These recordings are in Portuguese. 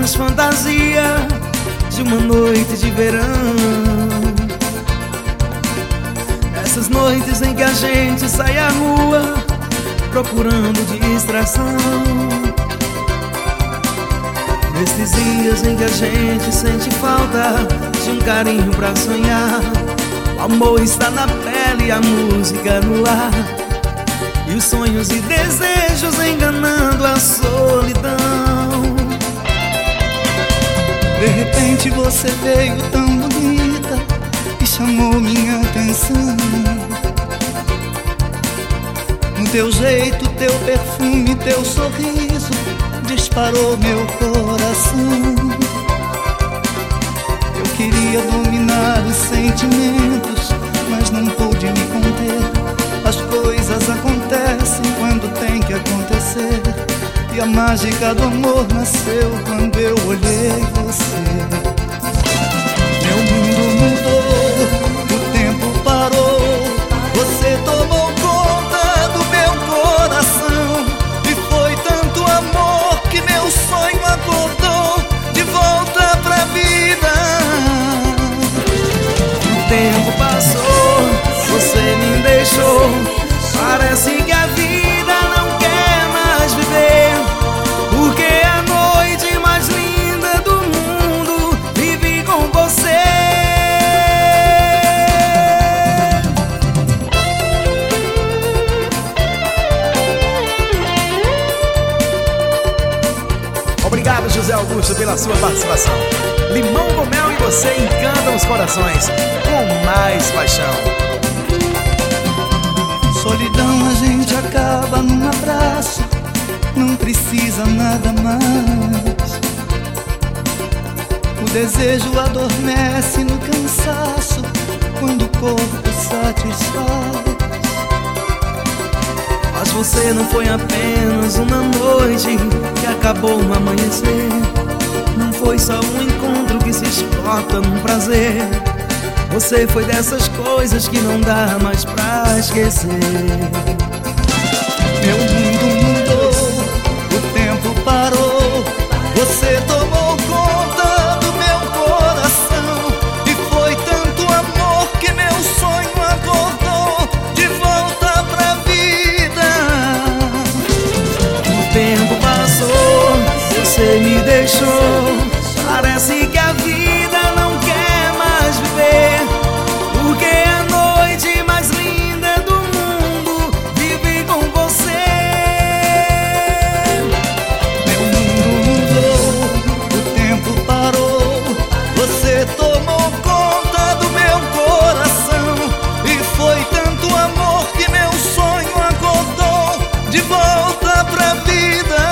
apenas fantasia de uma noite de verão. Essas noites em que a gente sai à rua procurando distração. Nesses dias em que a gente sente falta de um carinho pra sonhar. O amor está na pele, a música no ar, e os sonhos e desejos enganando a solidão. De repente você veio tão bonita e chamou minha atenção. No teu jeito, teu perfume, teu sorriso disparou meu coração. Eu queria dominar os sentimentos, mas não pude me conter. As coisas acontecem quando tem que acontecer, e a mágica do amor nasceu quando eu olhei você. Meu mundo mudou, o tempo parou, você tomou conta do meu coração. E foi tanto amor que meu sonho acordou de volta pra vida. O tempo passou, você me deixou. Parece que a vida não quer mais viver, porque a noite mais linda do mundo vive com você. Obrigado, José Augusto, pela sua participação. Limão com Mel e você encantam os corações com mais paixão. Solidão a gente acaba num abraço, não precisa nada mais. O desejo adormece no cansaço quando o corpo satisfaz. Mas você não foi apenas uma noite que acabou no amanhecer. Não foi só um encontro que se esgota num prazer. Você foi dessas coisas que não dá mais pra esquecer. Meu mundo mudou, o tempo parou, você tomou conta do meu coração. E foi tanto amor que meu sonho acordou de volta pra vida. O tempo passou, você me deixou. Parece que a vida não quer mais viver, porque a noite mais linda do mundo vive com você. Meu mundo mudou, o tempo parou, você tomou conta do meu coração. E foi tanto amor que meu sonho acordou de volta pra vida.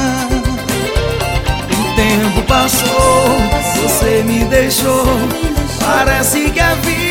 O tempo passou, você me deixou. Parece que a vida